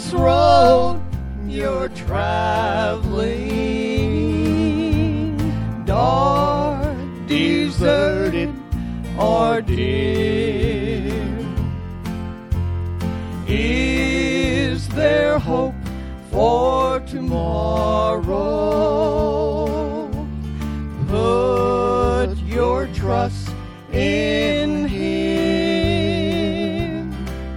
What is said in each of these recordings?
this road you're traveling, dark, deserted, or dear? Is there hope for tomorrow? Put your trust in Him.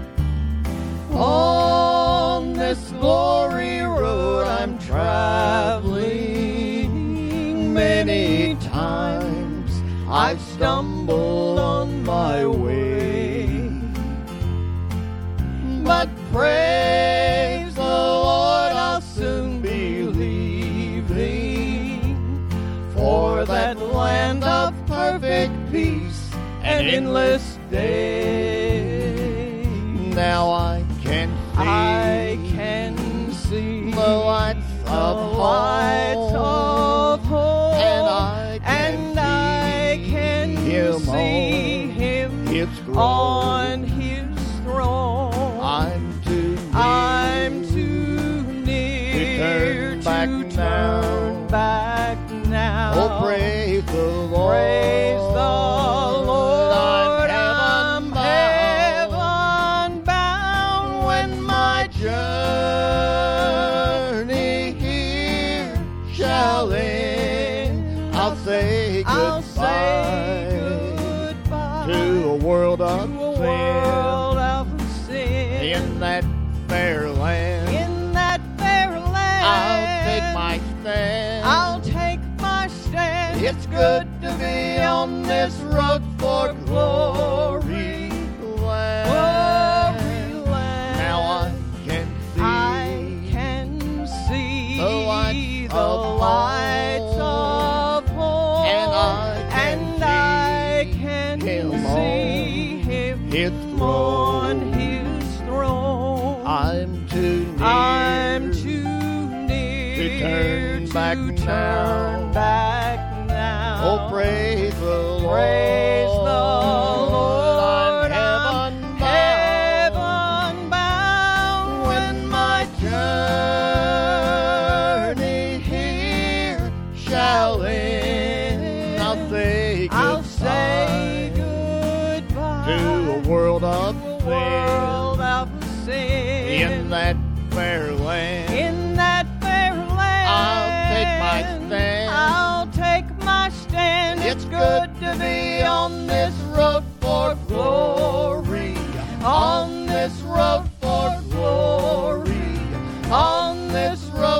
On this glory road I'm traveling, many times I've stumbled on my way, but praise the Lord, I'll soon be leaving for that land of perfect peace and endless day. Now I can see the lights of home, and I can see Him on His throne. I'm too near to turn back now. Oh, praise the Lord. Praise the Lord. I'm heaven bound when my journey here shall end. I'll say goodbye to a world of sin. In that fair land, I'll take my stand. It's good to be on this road for glory land. Now I can see the lights of home, and I can see Him on His throne. I'm too near to turn back now. Oh, praise the Lord. Praise the Lord. I'm heaven bound when my journey here shall end. I'll say goodbye to a world of sin. In that fair land, I'll take my stand. It's good to be on this road for glory. On this road for glory. On this road